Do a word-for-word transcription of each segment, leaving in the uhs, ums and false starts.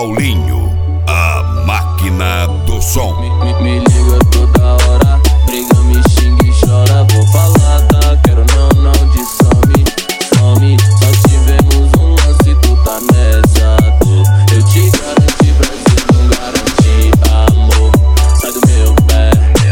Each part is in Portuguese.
Paulinho, a máquina do som. Me, me, me liga toda hora, briga, me xinga e chora. Vou falar, tá? Quero não, não de some, some. Só tivemos um lance, tu tá nessa dor. Eu te garanti, Brasil, não garanti amor. Sai do meu pé,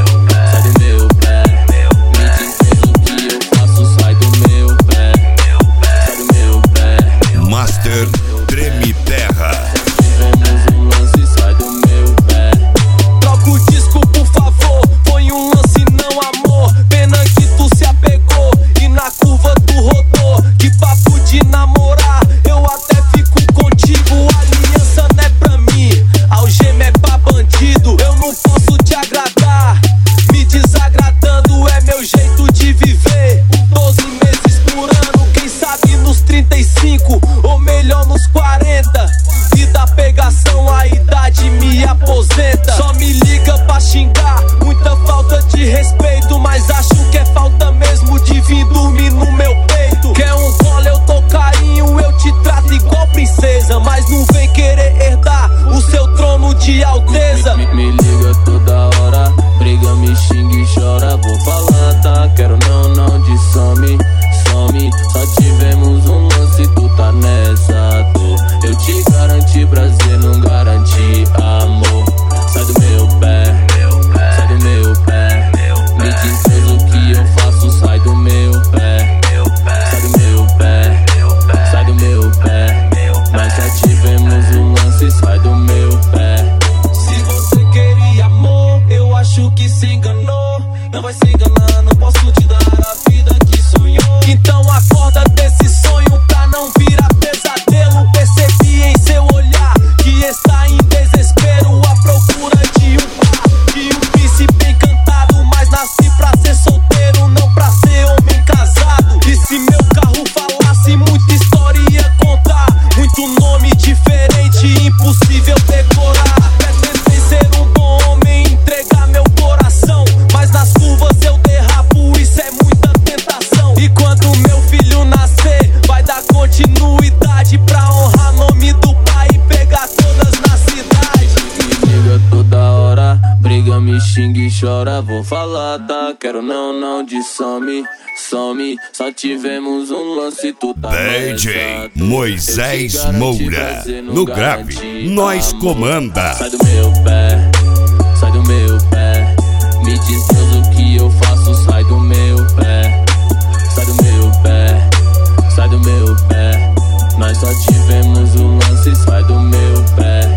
sai do meu pé. Me diz o que eu faço, sai do meu pé, sai do meu pé. Master Treme Terra. Tivemos um lance, sai do meu pé. Troca o disco, por favor, põe um lance, não amor. Pena que tu se apegou e na curva tu rodou. Que papo de namorar, eu até fico contigo. Aliança não é pra mim, algema é pra bandido. Eu não posso te agradar, me desagradando é meu jeito de viver. Doze meses por ano, quem sabe nos trinta e cinco, ou melhor nos quarenta. E da pegação a idade me aposenta. Só me liga pra xingar, muita falta de respeito. Mas acho que é falta mesmo de vir dormir no meu peito. Quer um colo, eu dou carinho, eu te trato igual princesa. Mas não vem querer herdar o seu trono de alteza. Me, me, me liga toda hora, briga, me xinga e chora. Vou falar, tá? Quero não, não de some, some. Só tivemos um lance, tu tá nessa dor. Eu te garanti, Brasil, não garanti amor. Sai do meu pé, sai do meu pé. Me diz o que eu faço, sai do meu pé, sai do meu pé, sai do meu pé. Mas já tivemos um lance, sai do meu pé. Se você queria amor, eu acho que se enganou. Não vai se enganar, não posso te dar a vida que sonhou. Então acorda desse sonho pra não virar pesadelo. Percebi em seu olhar que está em desespero, à procura de um par, de um príncipe encantado. Mas nasci pra ser solteiro, não pra ser homem casado. E se meu carro falasse, muita história ia contar. Muito nome diferente, impossível decorar. Pretendei ser um bom homem, entregar meu coração. Mas nas curvas eu derrapo, isso é muita tentação. E quando meu filho nascer, vai dar continuidade pra honrar nome do pai e pegar todas na cidade. Me liga toda hora, briga, me xinga e chora. Vou falar, tá? Quero não, não de some, some. Só tivemos um lance, tu tá D J nessa dor. Moisés Eu te garanti, Moura. Brasil, não No grave, garanti nós amor. comanda. Sai do meu pé, sai do meu pé. Me diz Deus o que eu faço, sai do meu pé, sai do meu pé, sai do meu pé. Nós só tivemos um lance, sai do meu pé.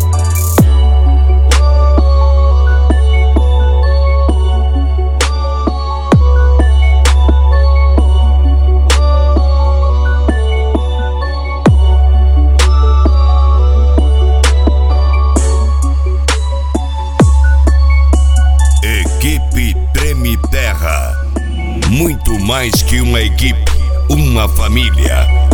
Equipe Treme Terra. Muito mais que uma equipe, uma família.